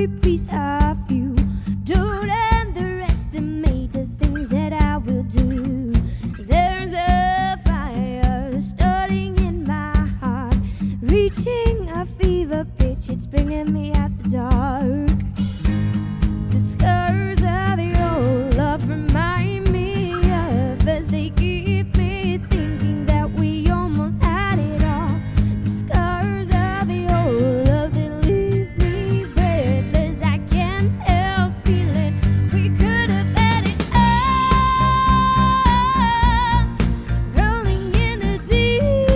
piece of you. Don't underestimate the things that I will do. There's a fire starting in my heart, reaching a fever pitch, it's bringing me out the dark. The scars of your love remind me of as they keep me thinking that we almost had it all. The scars of your love, they leave me breathless. I can't help feeling we could have had it all. Rolling in the deep,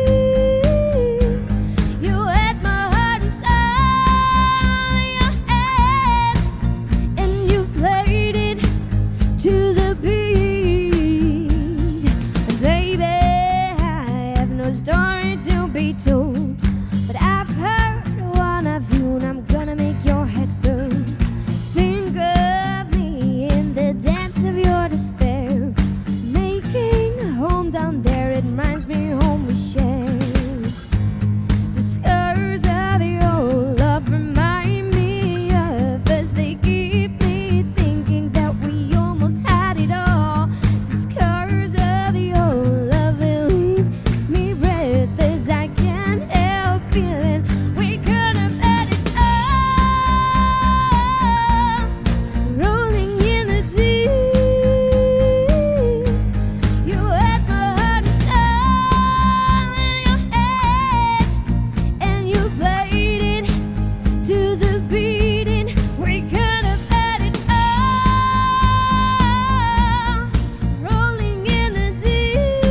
you had my heart and soul in your hand, and you played it to the beat. And baby, I have no story to be told, but I've heard one of you, and I'm gonna make your head burn. Think of me in the depths of your despair, making a home down there. It reminds me of home we shared. The scars of your love remind me of as they keep me thinking that we almost had it all. The scars of your love, they leave me breathless. I can't help feeling we could have had it all. Rolling in the deep, you had my heart and soul in your head, and you played it to the beating. We could have had it all. Rolling in the deep,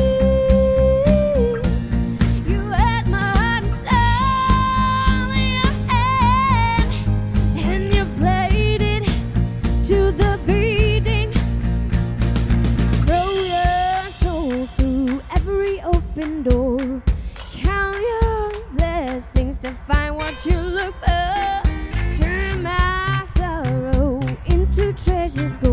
you had my heart and soul in your head, and you played it to the beating. Throw your soul through every open door. Count your blessings to find what you look for. Turn my sorrow into treasure gold.